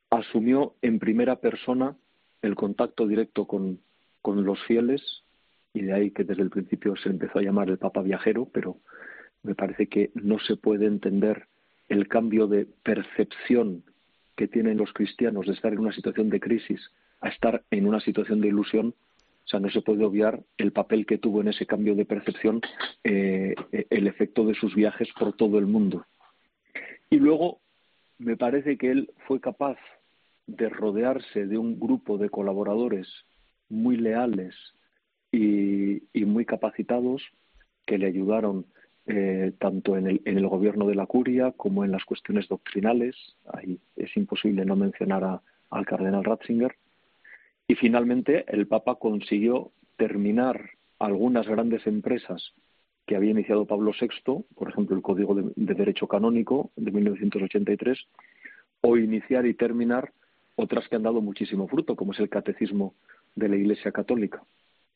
asumió en primera persona el contacto directo con los fieles, y de ahí que desde el principio se empezó a llamar el Papa Viajero, pero me parece que no se puede entender el cambio de percepción que tienen los cristianos de estar en una situación de crisis a estar en una situación de ilusión. O sea, no se puede obviar el papel que tuvo en ese cambio de percepción el efecto de sus viajes por todo el mundo. Y luego me parece que él fue capaz de rodearse de un grupo de colaboradores muy leales y muy capacitados que le ayudaron tanto en el gobierno de la curia como en las cuestiones doctrinales. Ahí es imposible no mencionar al cardenal Ratzinger. Y finalmente el Papa consiguió terminar algunas grandes empresas que había iniciado Pablo VI, por ejemplo el Código de Derecho Canónico de 1983, o iniciar y terminar otras que han dado muchísimo fruto, como es el Catecismo de la Iglesia Católica.